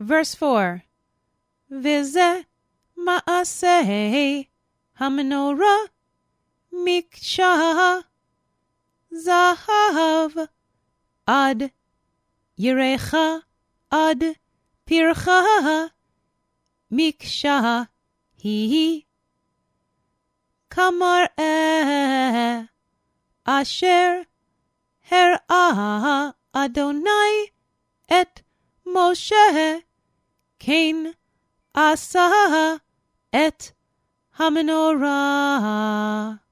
Verse 4. V'zeh ma'aseh hamenorah mikshah zahav ad yerecha ad pircha mikshah hi kamar'eh asher her'ah Adonai et Moshe Kain asa et hamenorah.